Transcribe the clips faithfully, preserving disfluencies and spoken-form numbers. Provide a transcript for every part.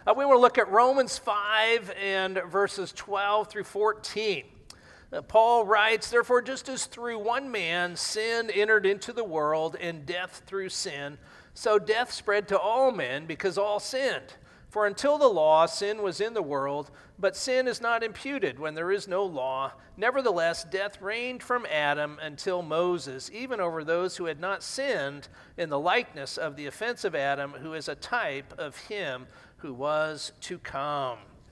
Uh, we want to look at Romans five and verses twelve through fourteen. Uh, Paul writes, "Therefore, just as through one man sin entered into the world, and death through sin, so death spread to all men because all sinned. For until the law, sin was in the world, but sin is not imputed when there is no law. Nevertheless, death reigned from Adam until Moses, even over those who had not sinned, in the likeness of the offense of Adam, who is a type of him who was to come."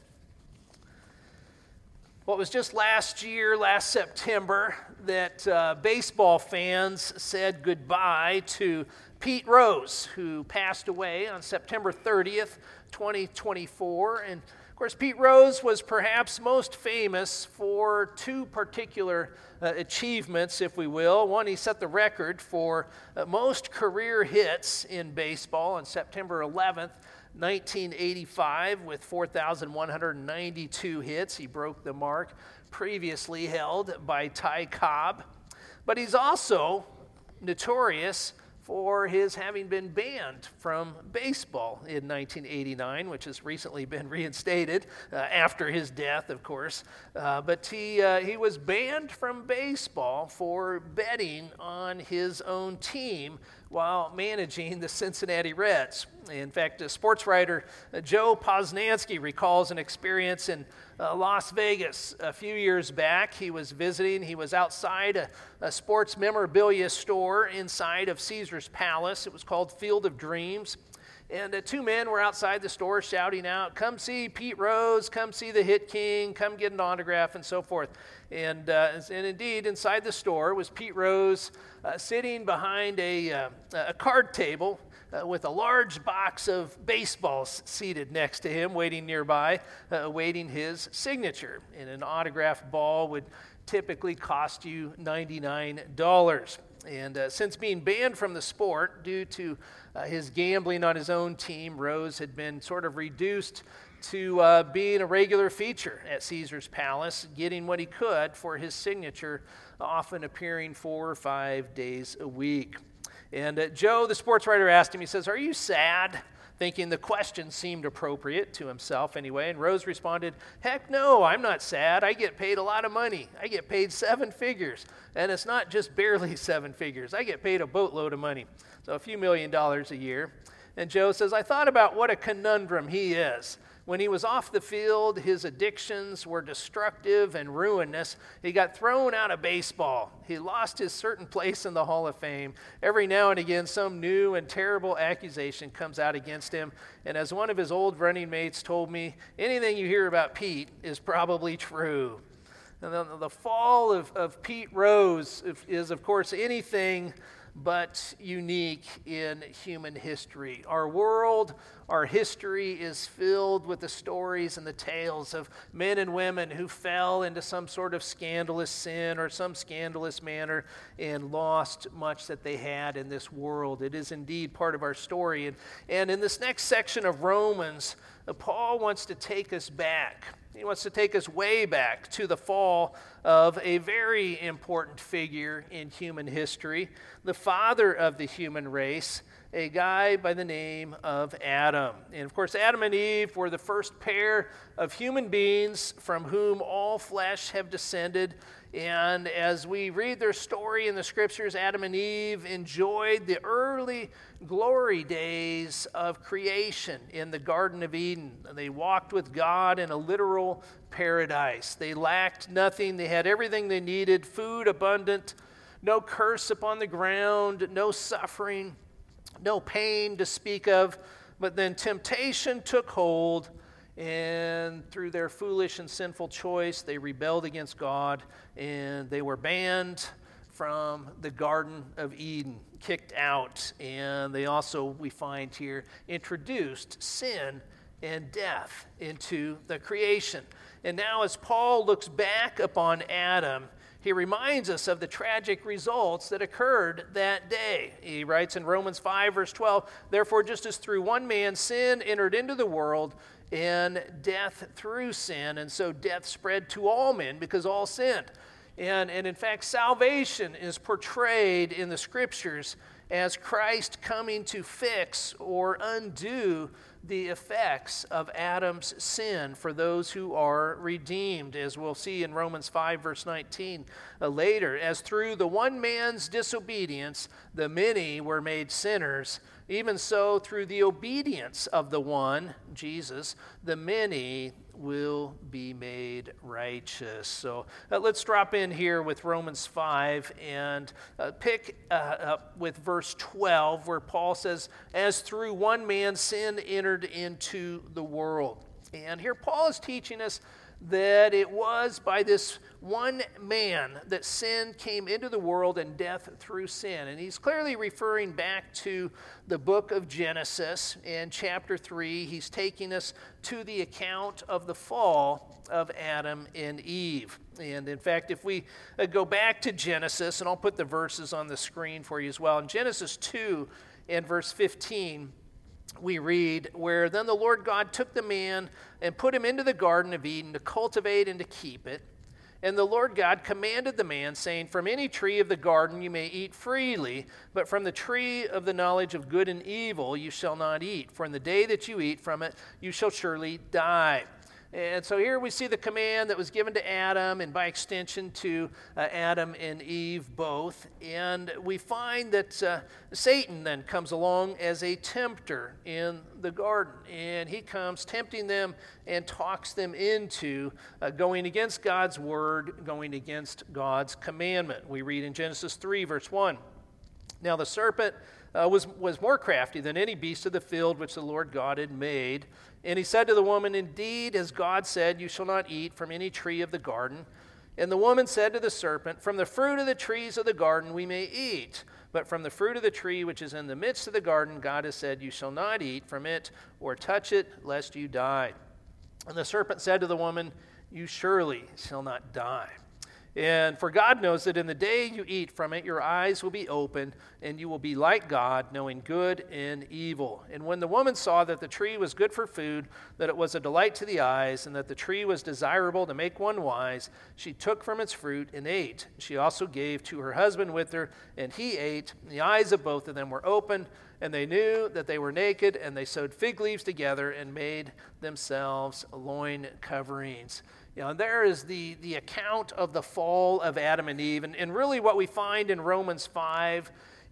Well, it was just last year, last September, that uh, baseball fans said goodbye to Pete Rose, who passed away on September thirtieth, twenty twenty-four. And of course, Pete Rose was perhaps most famous for two particular uh, achievements, if we will. One, he set the record for uh, most career hits in baseball on September eleventh, nineteen eighty-five, with four thousand one hundred ninety-two hits. He broke the mark previously held by Ty Cobb. But he's also notorious for his having been banned from baseball in nineteen eighty-nine, which has recently been reinstated uh, after his death, of course. Uh, but he, uh, he was banned from baseball for betting on his own team while managing the Cincinnati Reds. In fact, a sports writer, uh, Joe Posnanski, recalls an experience in uh, Las Vegas a few years back. He was visiting, he was outside a, a sports memorabilia store inside of Caesar's Palace. It was called Field of Dreams. And uh, two men were outside the store shouting out, "Come see Pete Rose, come see the Hit King, come get an autograph," and so forth. And, uh, and indeed, inside the store was Pete Rose uh, sitting behind a, uh, a card table uh, with a large box of baseballs seated next to him, waiting nearby, uh, awaiting his signature. And an autographed ball would typically cost you ninety-nine dollars. And uh, since being banned from the sport due to uh, his gambling on his own team, Rose had been sort of reduced to uh, being a regular feature at Caesar's Palace, getting what he could for his signature, often appearing four or five days a week. And uh, Joe, the sports writer, asked him, he says, "Are you sad?" Thinking the question seemed appropriate to himself anyway. And Rose responded, "Heck no, I'm not sad. I get paid a lot of money. I get paid seven figures. And it's not just barely seven figures. I get paid a boatload of money. So a few million dollars a year." And Joe says, "I thought about what a conundrum he is. When he was off the field, his addictions were destructive and ruinous. He got thrown out of baseball. He lost his certain place in the Hall of Fame. Every now and again, some new and terrible accusation comes out against him. And as one of his old running mates told me, anything you hear about Pete is probably true." And the, the fall of, of Pete Rose is, of course, anything but unique in human history. Our world, our history is filled with the stories and the tales of men and women who fell into some sort of scandalous sin or some scandalous manner and lost much that they had in this world. It is indeed part of our story. And, and in this next section of Romans, uh, Paul wants to take us back. He wants to take us way back to the fall of a very important figure in human history, the father of the human race, a guy by the name of Adam. And of course, Adam and Eve were the first pair of human beings from whom all flesh have descended. And as we read their story in the scriptures, Adam and Eve enjoyed the early glory days of creation in the Garden of Eden. They walked with God in a literal paradise. They lacked nothing. They had everything they needed, food abundant, no curse upon the ground, no suffering, no pain to speak of. But then temptation took hold, and through their foolish and sinful choice, they rebelled against God, and they were banned from the Garden of Eden, kicked out. And they also, we find here, introduced sin and death into the creation. And now as Paul looks back upon Adam, he reminds us of the tragic results that occurred that day. He writes in Romans five, verse twelve, "Therefore, just as through one man sin entered into the world, and death through sin, and so death spread to all men because all sinned." And, and in fact, salvation is portrayed in the scriptures as Christ coming to fix or undo the effects of Adam's sin for those who are redeemed, as we'll see in Romans five, verse nineteen uh, later. As through the one man's disobedience, the many were made sinners, even so through the obedience of the one, Jesus, the many will be made righteous. So uh, let's drop in here with Romans five and uh, pick uh, up with verse twelve, where Paul says, as through one man sin entered into the world. And here Paul is teaching us that it was by this one man that sin came into the world and death through sin. And he's clearly referring back to the book of Genesis in chapter three. He's taking us to the account of the fall of Adam and Eve. And in fact, if we uh, go back to Genesis, and I'll put the verses on the screen for you as well. In Genesis two and verse fifteen, we read, where then the Lord God took the man and put him into the Garden of Eden to cultivate and to keep it. And the Lord God commanded the man, saying, from any tree of the garden you may eat freely, but from the tree of the knowledge of good and evil you shall not eat. For in the day that you eat from it, you shall surely die. And so here we see the command that was given to Adam, and by extension to uh, Adam and Eve both. And we find that uh, Satan then comes along as a tempter in the garden. And he comes tempting them and talks them into uh, going against God's word, going against God's commandment. We read in Genesis three, verse one, now the serpent Uh, was, was more crafty than any beast of the field which the Lord God had made. And he said to the woman, indeed, as God said, you shall not eat from any tree of the garden. And the woman said to the serpent, from the fruit of the trees of the garden we may eat, but from the fruit of the tree which is in the midst of the garden, God has said, you shall not eat from it or touch it, lest you die. And the serpent said to the woman, you surely shall not die. And for God knows that in the day you eat from it, your eyes will be opened, and you will be like God, knowing good and evil. And when the woman saw that the tree was good for food, that it was a delight to the eyes, and that the tree was desirable to make one wise, she took from its fruit and ate. She also gave to her husband with her, and he ate. And the eyes of both of them were opened, and they knew that they were naked, and they sewed fig leaves together and made themselves loin coverings. You know, there is the, the account of the fall of Adam and Eve. And, and really what we find in Romans five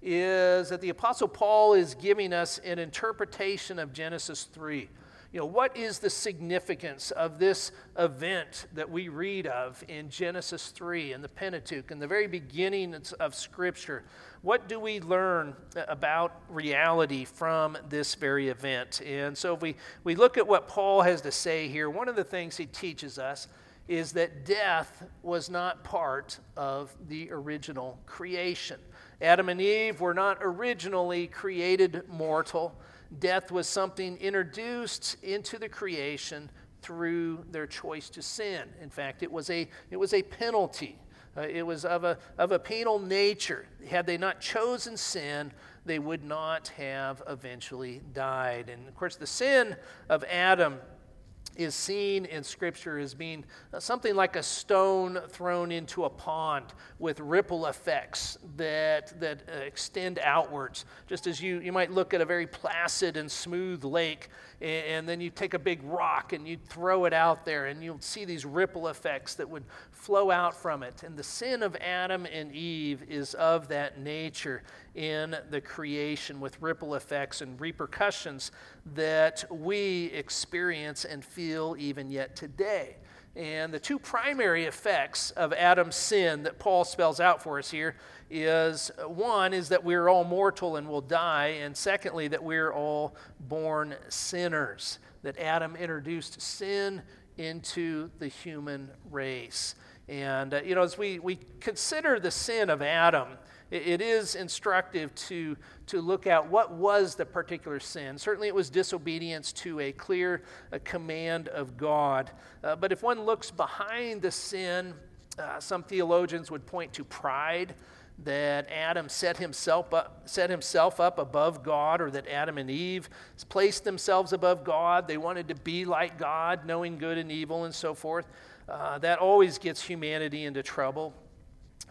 is that the Apostle Paul is giving us an interpretation of Genesis three. You know, what is the significance of this event that we read of in Genesis three, in the Pentateuch, in the very beginning of Scripture? What do we learn about reality from this very event? And so if we, we look at what Paul has to say here, one of the things he teaches us is that death was not part of the original creation. Adam and Eve were not originally created mortal. Death was something introduced into the creation through their choice to sin. In fact, it was a, it was a penalty. Uh, it was of a, of a penal nature. Had they not chosen sin, they would not have eventually died. And of course, the sin of Adam is seen in Scripture as being something like a stone thrown into a pond with ripple effects that that uh, extend outwards. Just as you, you might look at a very placid and smooth lake, and, and then you take a big rock and you throw it out there, and you'll see these ripple effects that would flow out from it. And the sin of Adam and Eve is of that nature in the creation, with ripple effects and repercussions that we experience and feel even yet today. And the two primary effects of Adam's sin that Paul spells out for us here is, one, is that we're all mortal and will die, and secondly, that we're all born sinners, that Adam introduced sin into the human race. And, uh, you know, as we, we consider the sin of Adam, it, it is instructive to, to look at what was the particular sin. Certainly it was disobedience to a clear a command of God. Uh, but if one looks behind the sin, uh, some theologians would point to pride, that Adam set himself up, set himself up above God, or that Adam and Eve placed themselves above God. They wanted to be like God, knowing good and evil and so forth. Uh, that always gets humanity into trouble.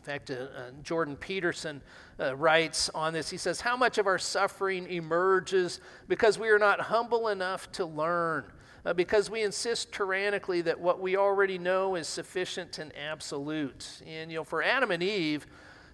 In fact, uh, uh, Jordan Peterson uh, writes on this. He says, "How much of our suffering emerges because we are not humble enough to learn, uh, because we insist tyrannically that what we already know is sufficient and absolute." And, you know, for Adam and Eve,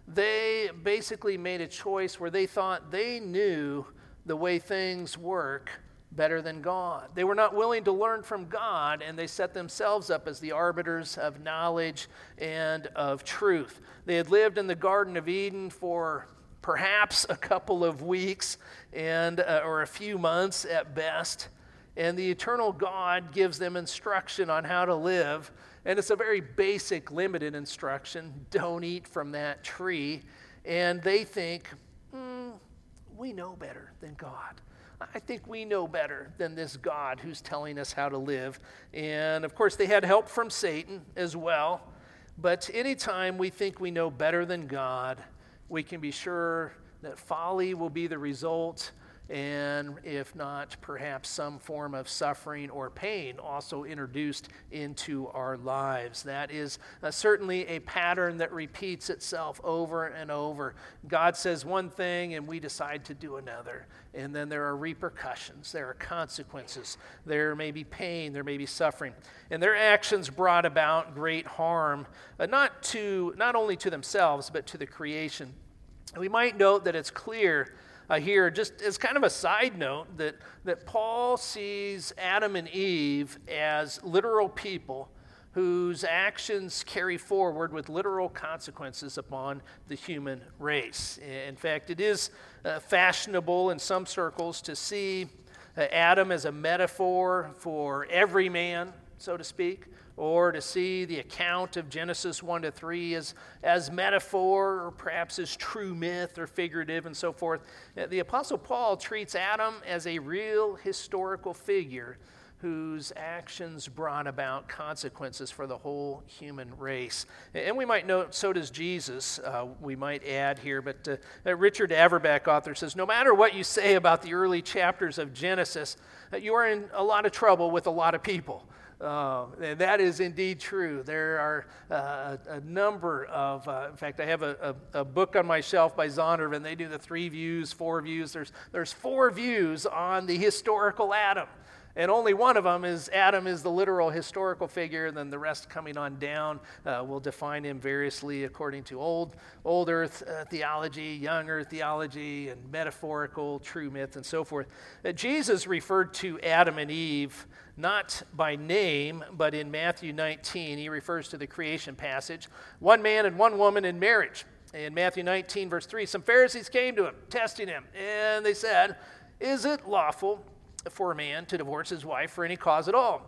they basically made a choice where they thought they knew the way things work better than God. They were not willing to learn from God, and they set themselves up as the arbiters of knowledge and of truth. They had lived in the Garden of Eden for perhaps a couple of weeks and uh, or a few months at best, and the eternal God gives them instruction on how to live, and it's a very basic, limited instruction. Don't eat from that tree. And they think, mm, we know better than God. I think we know better than this God who's telling us how to live. And of course, they had help from Satan as well. But anytime we think we know better than God, we can be sure that folly will be the result, and if not, perhaps some form of suffering or pain also introduced into our lives. That is uh, certainly a pattern that repeats itself over and over. God says one thing and we decide to do another, and then there are repercussions, there are consequences, there may be pain, there may be suffering, and their actions brought about great harm, uh, not to not only to themselves but to the creation. We might note that it's clear Uh, here, just as kind of a side note, that, that Paul sees Adam and Eve as literal people whose actions carry forward with literal consequences upon the human race. In fact, it is uh, fashionable in some circles to see uh, Adam as a metaphor for every man, so to speak, or to see the account of Genesis one to three as, as metaphor, or perhaps as true myth or figurative and so forth. The Apostle Paul treats Adam as a real historical figure whose actions brought about consequences for the whole human race. And we might note, so does Jesus, uh, we might add here, but uh, Richard Averback, author, says, "No matter what you say about the early chapters of Genesis, uh, you are in a lot of trouble with a lot of people." Uh, and that is indeed true. There are uh, a number of, uh, in fact, I have a, a, a book on my shelf by Zondervan. They do the three views, four views. There's, there's four views on the historical Adam. And only one of them is Adam is the literal historical figure, and then the rest coming on down uh, will define him variously according to old, old earth uh, theology, young earth theology, and metaphorical, true myth, and so forth. Uh, Jesus referred to Adam and Eve not by name, but in Matthew nineteen, he refers to the creation passage, one man and one woman in marriage. In Matthew nineteen, verse three, some Pharisees came to him, testing him, and they said, "Is it lawful for a man to divorce his wife for any cause at all?"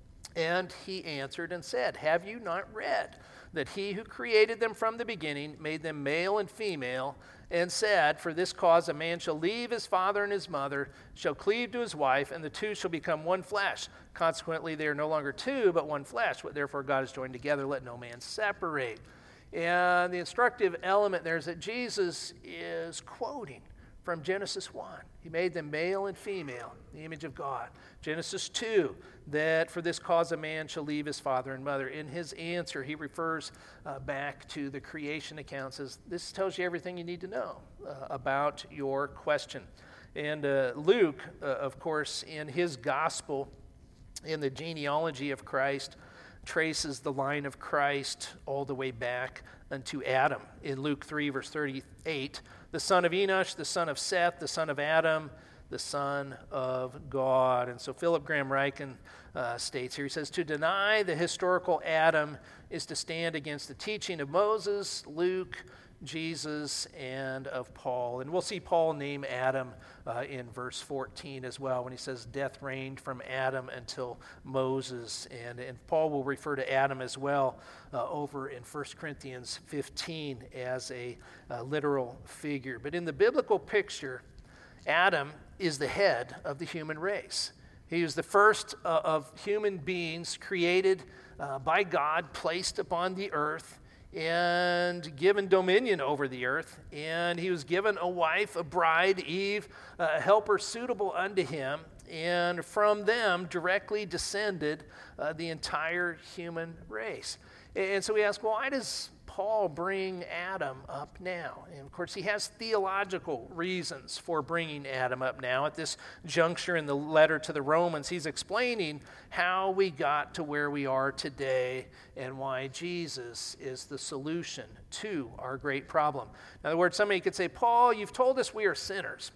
And he answered and said, "Have you not read that he who created them from the beginning made them male and female, and said, for this cause a man shall leave his father and his mother, shall cleave to his wife, and the two shall become one flesh. Consequently, they are no longer two, but one flesh. What therefore God has joined together, let no man separate." And the instructive element there is that Jesus is quoting from Genesis one. He made them male and female, the image of God. Genesis two, that for this cause a man shall leave his father and mother. In his answer, he refers uh, back to the creation account, says, this tells you everything you need to know uh, about your question. And uh, Luke, uh, of course, in his gospel, in the genealogy of Christ, traces the line of Christ all the way back unto Adam. In Luke three, verse thirty-eight, the son of Enosh, the son of Seth, the son of Adam, the son of God. And so Philip Graham Ryken uh, states here, he says, to deny the historical Adam is to stand against the teaching of Moses, Luke, Jesus, and of Paul. And we'll see Paul name Adam uh, in verse fourteen as well, when he says death reigned from Adam until Moses. And, and Paul will refer to Adam as well uh, over in First Corinthians fifteen as a, a literal figure. But in the biblical picture, Adam is the head of the human race. He was the first uh, of human beings created uh, by God, placed upon the earth, and given dominion over the earth. And he was given a wife, a bride, Eve, a helper suitable unto him. And from them directly descended uh, the entire human race. And so we ask, well, why does Paul Paul bring Adam up now? And of course, he has theological reasons for bringing Adam up now. At this juncture in the letter to the Romans, he's explaining how we got to where we are today and why Jesus is the solution to our great problem. In other words, somebody could say, Paul, you've told us we are sinners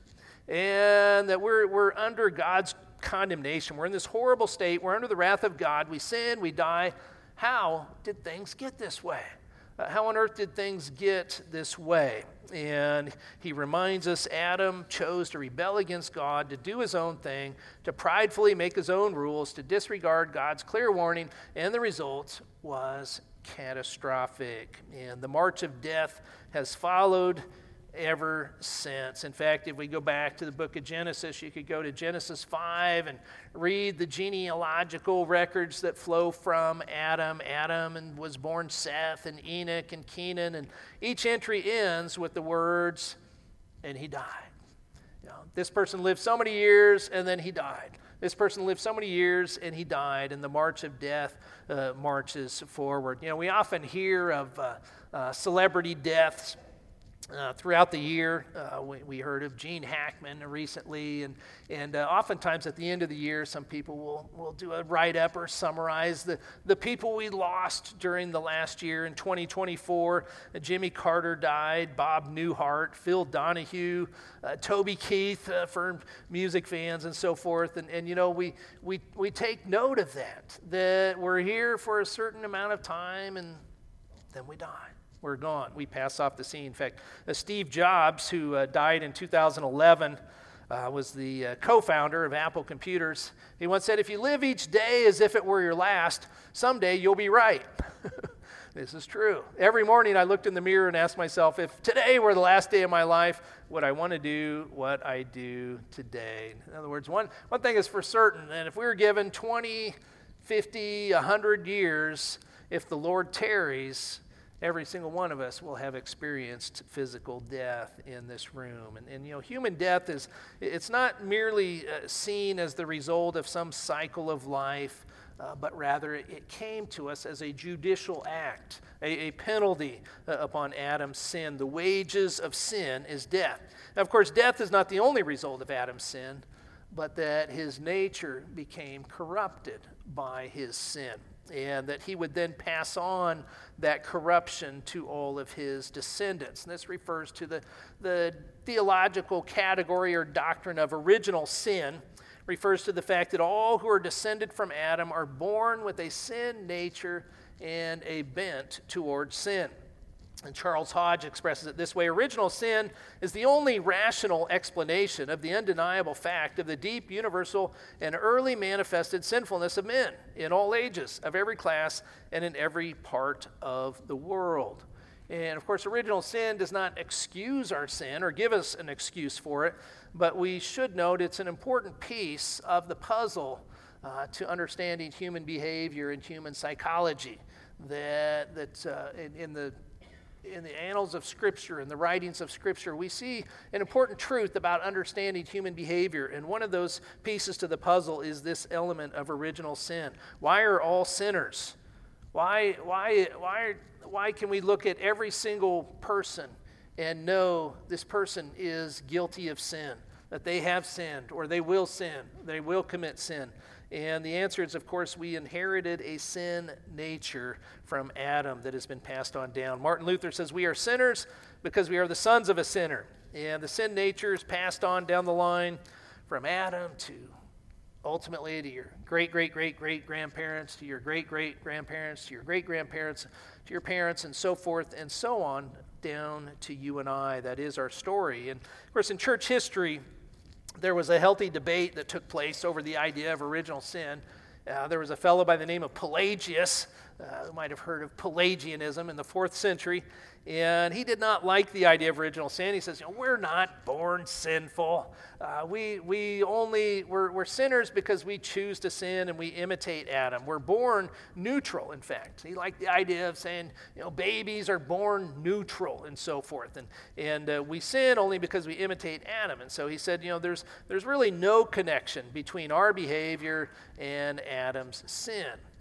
and that we're, we're under God's condemnation. We're in this horrible state. We're under the wrath of God. We sin, we die. How did things get this way? Uh, how on earth did things get this way? And he reminds us Adam chose to rebel against God, to do his own thing, to pridefully make his own rules, to disregard God's clear warning, and the result was catastrophic. And the march of death has followed ever since. In fact, if we go back to the book of Genesis, you could go to Genesis five and read the genealogical records that flow from Adam. Adam and was born Seth and Enoch and Kenan, and each entry ends with the words, and he died. You know, this person lived so many years and then he died. This person lived so many years and he died, and the march of death uh, marches forward. You know, we often hear of uh, uh, celebrity deaths. Uh, throughout the year, uh, we, we heard of Gene Hackman recently, and and uh, oftentimes at the end of the year, some people will, will do a write-up or summarize the, the people we lost during the last year. In twenty twenty-four, uh, Jimmy Carter died, Bob Newhart, Phil Donahue, uh, Toby Keith uh, for music fans and so forth. And, and you know, we, we, we take note of that, that we're here for a certain amount of time and then we die. We're gone. We pass off the scene. In fact, uh, Steve Jobs, who uh, died in two thousand eleven, uh, was the uh, co-founder of Apple Computers. He once said, if you live each day as if it were your last, someday you'll be right. This is true. Every morning I looked in the mirror and asked myself, if today were the last day of my life, would I want to do what I do today? In other words, one, one thing is for certain, and if we were given twenty, fifty, one hundred years, if the Lord tarries, every single one of us will have experienced physical death in this room. And, and you know, human death is, it's not merely uh, seen as the result of some cycle of life, uh, but rather it came to us as a judicial act, a, a penalty uh, upon Adam's sin. The wages of sin is death. Now, of course, death is not the only result of Adam's sin, but that his nature became corrupted by his sin, and that he would then pass on that corruption to all of his descendants. And this refers to the, the theological category or doctrine of original sin, refers to the fact that all who are descended from Adam are born with a sin nature and a bent towards sin. And Charles Hodge expresses it this way: original sin is the only rational explanation of the undeniable fact of the deep, universal, and early manifested sinfulness of men in all ages, of every class, and in every part of the world. And of course, original sin does not excuse our sin or give us an excuse for it, but we should note it's an important piece of the puzzle uh, to understanding human behavior and human psychology. That, that uh, in, in the In the annals of Scripture, in the writings of Scripture, we see an important truth about understanding human behavior. And one of those pieces to the puzzle is this element of original sin. Why are all sinners? Why, why, why, why can we look at every single person and know this person is guilty of sin, that they have sinned, or they will sin, they will commit sin? And the answer is, of course, we inherited a sin nature from Adam that has been passed on down. Martin Luther says we are sinners because we are the sons of a sinner. And the sin nature is passed on down the line from Adam to ultimately to your great-great-great-great-grandparents, to your great-great-grandparents, to your great-grandparents, to your parents, and so forth and so on, down to you and I. That is our story. And, of course, in church history, there was a healthy debate that took place over the idea of original sin. Uh, there was a fellow by the name of Pelagius, uh, who might have heard of Pelagianism in the fourth century, and he did not like the idea of original sin. He says, you know, we're not born sinful. Uh, we we only, we're, we're sinners because we choose to sin and we imitate Adam. We're born neutral, in fact. He liked the idea of saying, you know, babies are born neutral and so forth. And, and uh, we sin only because we imitate Adam. And so he said, you know, there's, there's really no connection between our behavior and Adam's sin.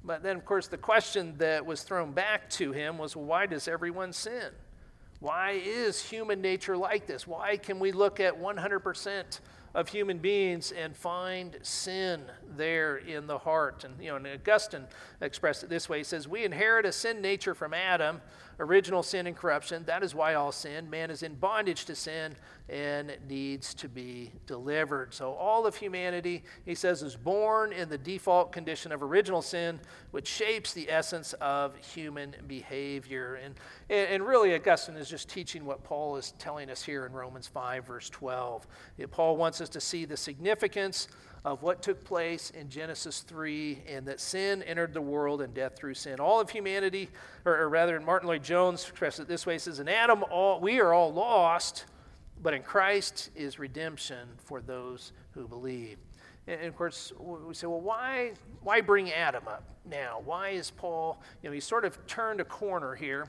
But then, of course, the question that was thrown back to him was, well, why does everyone sin? Why is human nature like this? Why can we look at one hundred percent of human beings and find sin there in the heart? And, you know, and Augustine expressed it this way. He says, we inherit a sin nature from Adam, original sin and corruption. That is why all sin. Man is in bondage to sin and needs to be delivered. So all of humanity, he says, is born in the default condition of original sin, which shapes the essence of human behavior. And, and really, Augustine is just teaching what Paul is telling us here in Romans five, verse twelve. Paul wants us to see the significance of what took place in Genesis three, and that sin entered the world and death through sin. All of humanity, or, or rather, Martin Lloyd-Jones expressed it this way. He says, in Adam, all, we are all lost, but in Christ is redemption for those who believe. And, and of course, we say, well, why, why bring Adam up now? Why is Paul, you know, he sort of turned a corner here.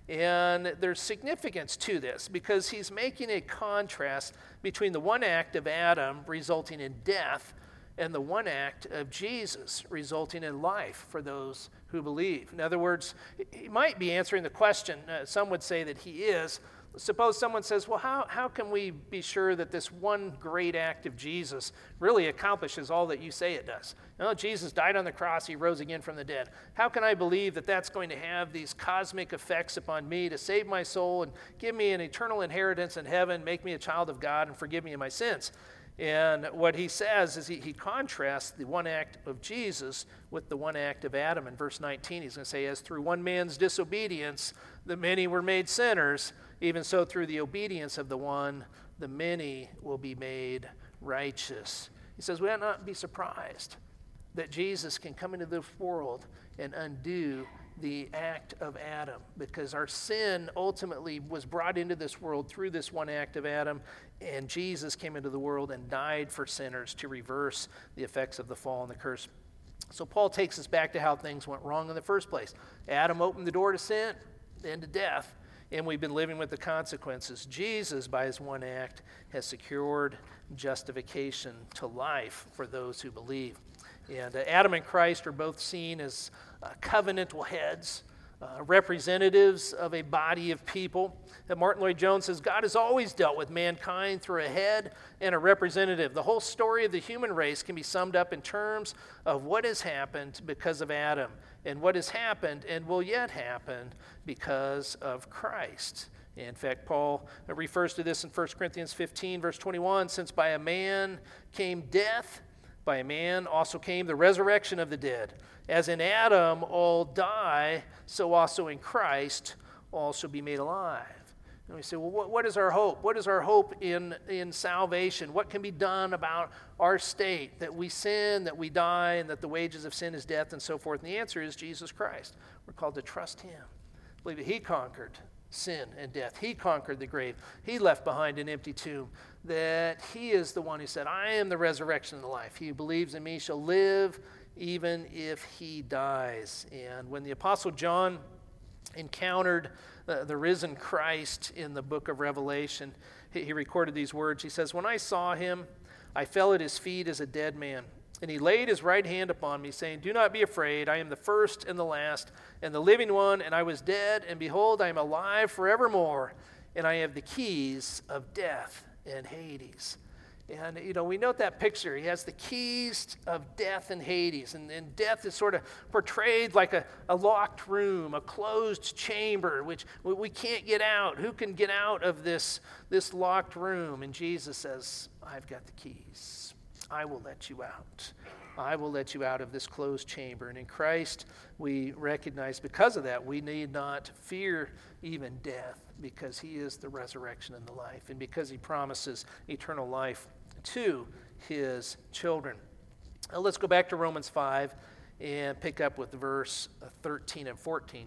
And there's significance to this because he's making a contrast between the one act of Adam resulting in death and the one act of Jesus resulting in life for those who believe. In other words, he might be answering the question, uh, some would say that he is. Suppose someone says, well, how, how can we be sure that this one great act of Jesus really accomplishes all that you say it does? You know, Jesus died on the cross, he rose again from the dead. How can I believe that that's going to have these cosmic effects upon me to save my soul and give me an eternal inheritance in heaven, make me a child of God, and forgive me of my sins? And what he says is he, he contrasts the one act of Jesus with the one act of Adam. In verse nineteen, he's going to say, as through one man's disobedience, the many were made sinners, even so through the obedience of the one, the many will be made righteous. He says, we ought not be surprised that Jesus can come into this world and undo the act of Adam, because our sin ultimately was brought into this world through this one act of Adam, and Jesus came into the world and died for sinners to reverse the effects of the fall and the curse. So Paul takes us back to how things went wrong in the first place. Adam opened the door to sin, then to death, and we've been living with the consequences. Jesus, by his one act, has secured justification to life for those who believe. And uh, Adam and Christ are both seen as uh, covenantal heads, uh, representatives of a body of people. And Martin Lloyd-Jones says, God has always dealt with mankind through a head and a representative. The whole story of the human race can be summed up in terms of what has happened because of Adam, and what has happened and will yet happen because of Christ. In fact, Paul refers to this in First Corinthians fifteen, verse twenty-one, since by a man came death, by a man also came the resurrection of the dead. As in Adam all die, so also in Christ all shall be made alive. And we say, well, what, what is our hope? What is our hope in, in salvation? What can be done about our state, that we sin, that we die, and that the wages of sin is death, and so forth? And the answer is Jesus Christ. We're called to trust him. Believe that he conquered sin and death. He conquered the grave. He left behind an empty tomb. That he is the one who said, I am the resurrection and the life. He who believes in me shall live even if he dies. And when the Apostle John encountered uh, the risen Christ in the book of Revelation, he, he recorded these words. He says, when I saw him, I fell at his feet as a dead man. And he laid his right hand upon me, saying, do not be afraid. I am the first and the last and the living one. And I was dead, and behold, I am alive forevermore. And I have the keys of death and Hades. And, you know, we note that picture. He has the keys of death and Hades. And, and death is sort of portrayed like a, a locked room, a closed chamber, which we can't get out. Who can get out of this, this locked room? And Jesus says, I've got the keys. I will let you out. I will let you out of this closed chamber. And in Christ, we recognize because of that, we need not fear even death, because he is the resurrection and the life, and because he promises eternal life to his children. Now let's go back to Romans five and pick up with verse thirteen and fourteen.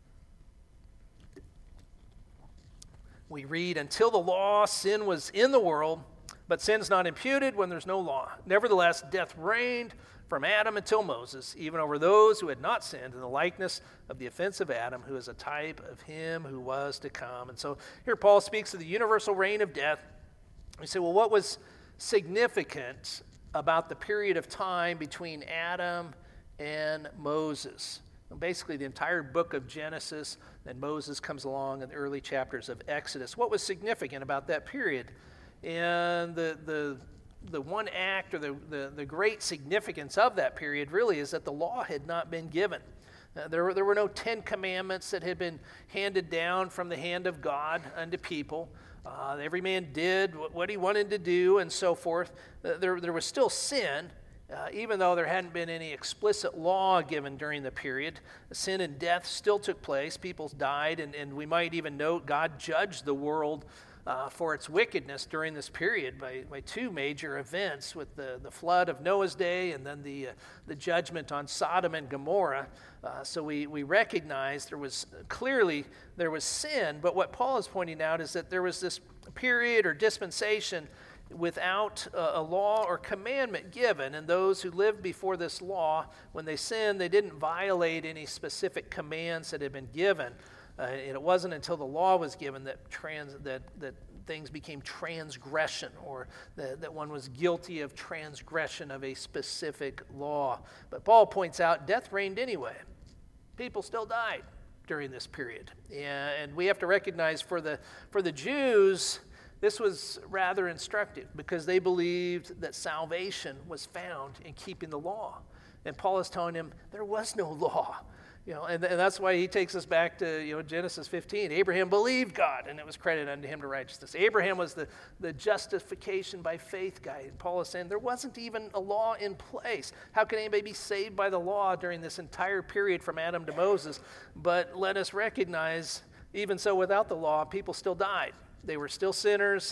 We read, until the law, sin was in the world, but sin's not imputed when there's no law. Nevertheless, death reigned from Adam until Moses, even over those who had not sinned, in the likeness of the offense of Adam, who is a type of him who was to come. And so here Paul speaks of the universal reign of death. We say, well, what was significant about the period of time between Adam and Moses. Basically, the entire book of Genesis, then Moses comes along in the early chapters of Exodus. What was significant about that period? And the the the one act or the, the, the great significance of that period really is that the law had not been given. Uh, there, were, there were no Ten Commandments that had been handed down from the hand of God unto people. Uh, every man did what he wanted to do and so forth. Uh, there, there was still sin. Uh, even though there hadn't been any explicit law given during the period, sin and death still took place. People died, and, and we might even note God judged the world uh, for its wickedness during this period by, by two major events, with the, the flood of Noah's day and then the, uh, the judgment on Sodom and Gomorrah. Uh, so we, we recognize there was clearly there was sin, but what Paul is pointing out is that there was this period or dispensation without a law or commandment given, and those who lived before this law, when they sinned, they didn't violate any specific commands that had been given. Uh, and it wasn't until the law was given that trans that that things became transgression, or that, that one was guilty of transgression of a specific law. But Paul points out death reigned anyway. People still died during this period, and we have to recognize for the for the Jews, this was rather instructive because they believed that salvation was found in keeping the law. And Paul is telling him there was no law. You know, and, and that's why he takes us back to, you know, Genesis fifteen. Abraham believed God, and it was credited unto him to righteousness. Abraham was the, the justification by faith guy. And Paul is saying there wasn't even a law in place. How can anybody be saved by the law during this entire period from Adam to Moses? But let us recognize, even so without the law, people still died. They were still sinners,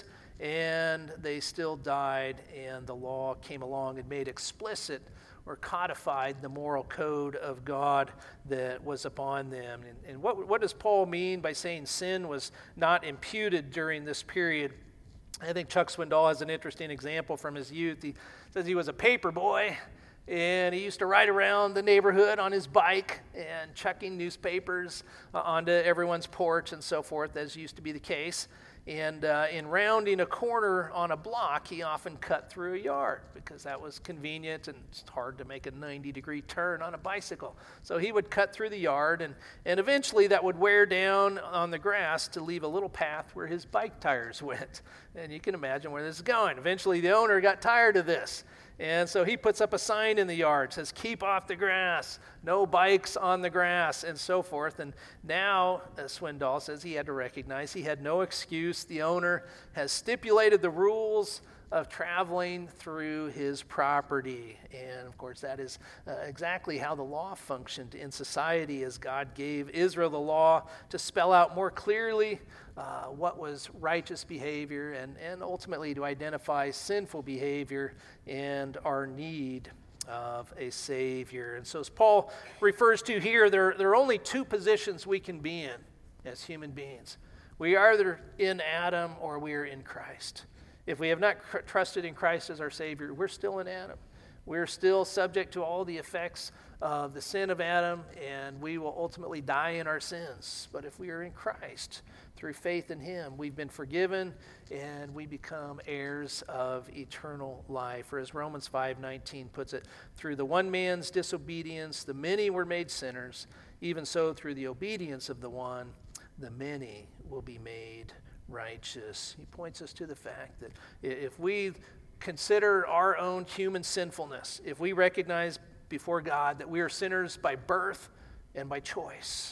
and they still died, and the law came along and made explicit or codified the moral code of God that was upon them. And, and what, what does Paul mean by saying sin was not imputed during this period? I think Chuck Swindoll has an interesting example from his youth. He says he was a paper boy, and he used to ride around the neighborhood on his bike and chucking newspapers uh, onto everyone's porch and so forth, as used to be the case. And uh, in rounding a corner on a block, he often cut through a yard because that was convenient, and it's hard to make a ninety-degree turn on a bicycle. So he would cut through the yard, and, and eventually that would wear down on the grass to leave a little path where his bike tires went. And you can imagine where this is going. Eventually the owner got tired of this. And so he puts up a sign in the yard, says, "Keep off the grass, no bikes on the grass," and so forth. And now, as Swindoll says, he had to recognize he had no excuse. The owner has stipulated the rules of traveling through his property. And of course, that is uh, exactly how the law functioned in society, as God gave Israel the law to spell out more clearly uh, what was righteous behavior, and, and ultimately to identify sinful behavior and our need of a Savior. And so as Paul refers to here, there, there are only two positions we can be in as human beings. We are either in Adam or we are in Christ. If we have not cr- trusted in Christ as our Savior, we're still in Adam. We're still subject to all the effects of the sin of Adam, and we will ultimately die in our sins. But if we are in Christ, through faith in Him, we've been forgiven, and we become heirs of eternal life. Or as Romans five nineteen puts it, through the one man's disobedience, the many were made sinners. Even so, through the obedience of the one, the many will be made righteous. He points us to the fact that if we consider our own human sinfulness, if we recognize before God that we are sinners by birth and by choice,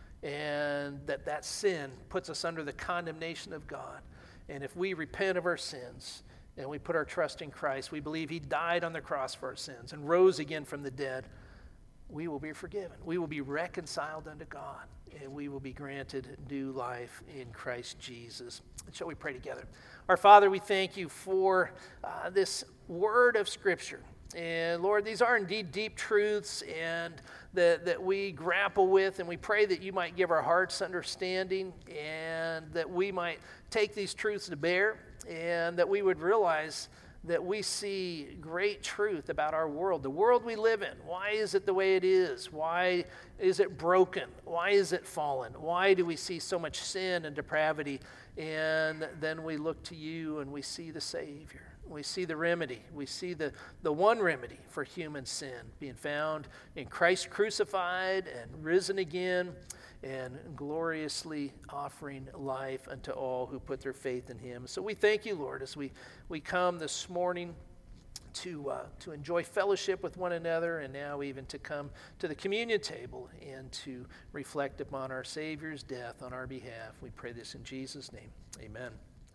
and that that sin puts us under the condemnation of God, and if we repent of our sins and we put our trust in Christ, we believe He died on the cross for our sins and rose again from the dead, we will be forgiven. We will be reconciled unto God, and we will be granted new life in Christ Jesus. Shall we pray together? Our Father, we thank You for uh, this word of Scripture. And Lord, these are indeed deep truths and that, that we grapple with, and we pray that You might give our hearts understanding, and that we might take these truths to bear, and that we would realize that we see great truth about our world, the world we live in. Why is it the way it is? Why is it broken? Why is it fallen? Why do we see so much sin and depravity? And then we look to You and we see the Savior. We see the remedy. We see the, the one remedy for human sin being found in Christ crucified and risen again and gloriously offering life unto all who put their faith in him. So we thank you, Lord, as we, we come this morning to uh, to enjoy fellowship with one another, and now even to come to the communion table and to reflect upon our Savior's death on our behalf. We pray this in Jesus' name. Amen.